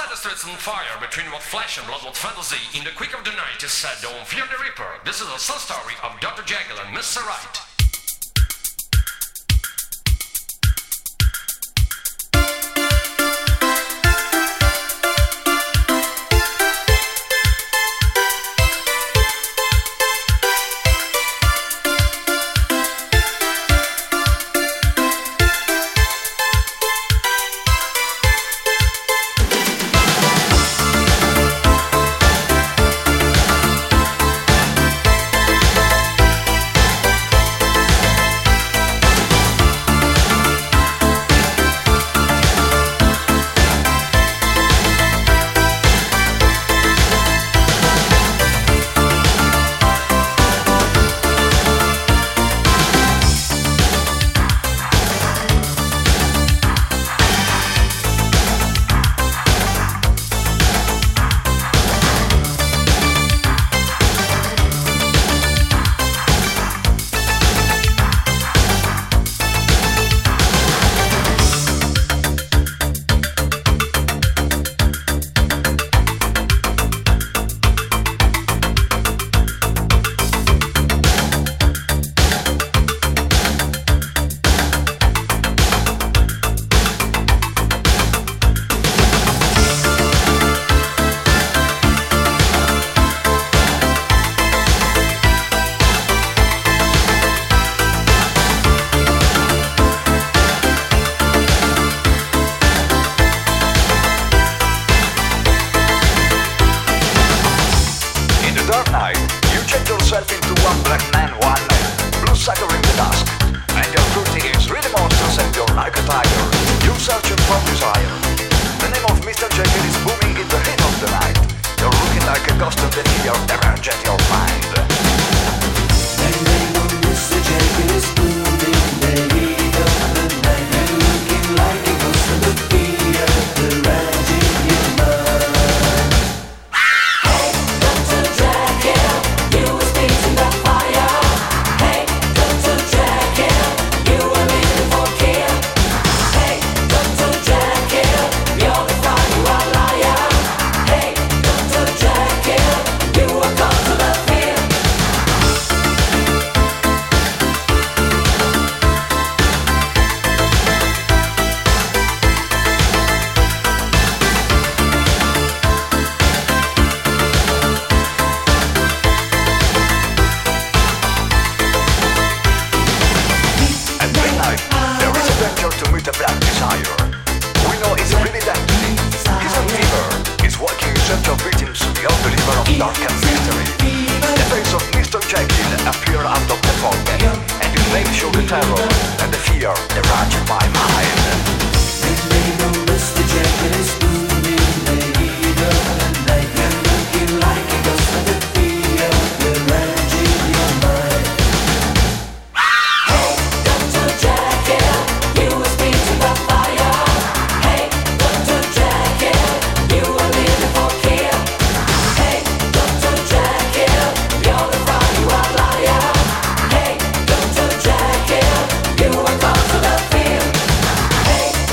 Set the streets on fire between what flesh and blood, what fantasy. In the quick of the night is said, don't fear the reaper. This is a sad story of Dr. Jekyll and Mr. Right. Hey,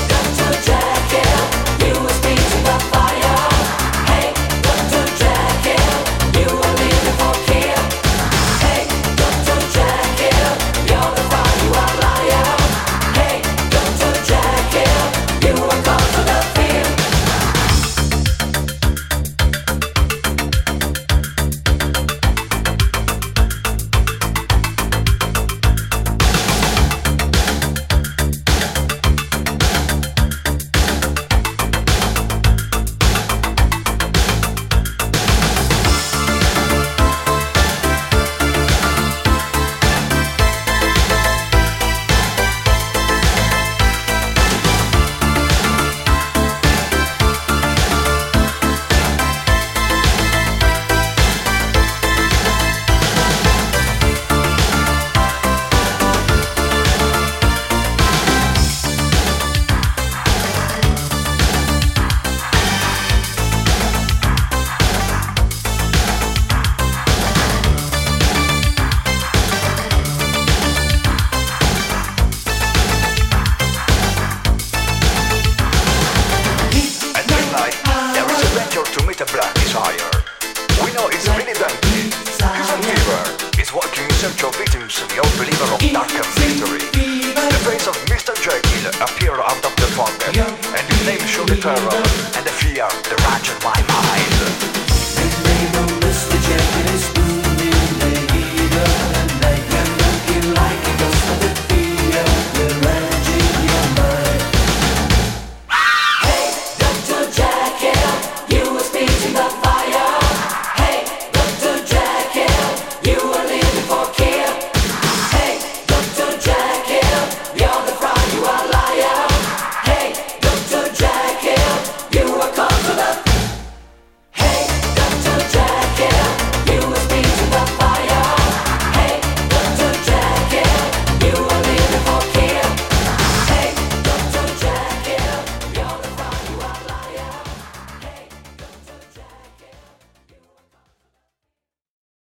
old believer of dark mystery. The face of Mr. Jekyll appeared out of the fog, and his name showed the terror and the fear that raged in my mind.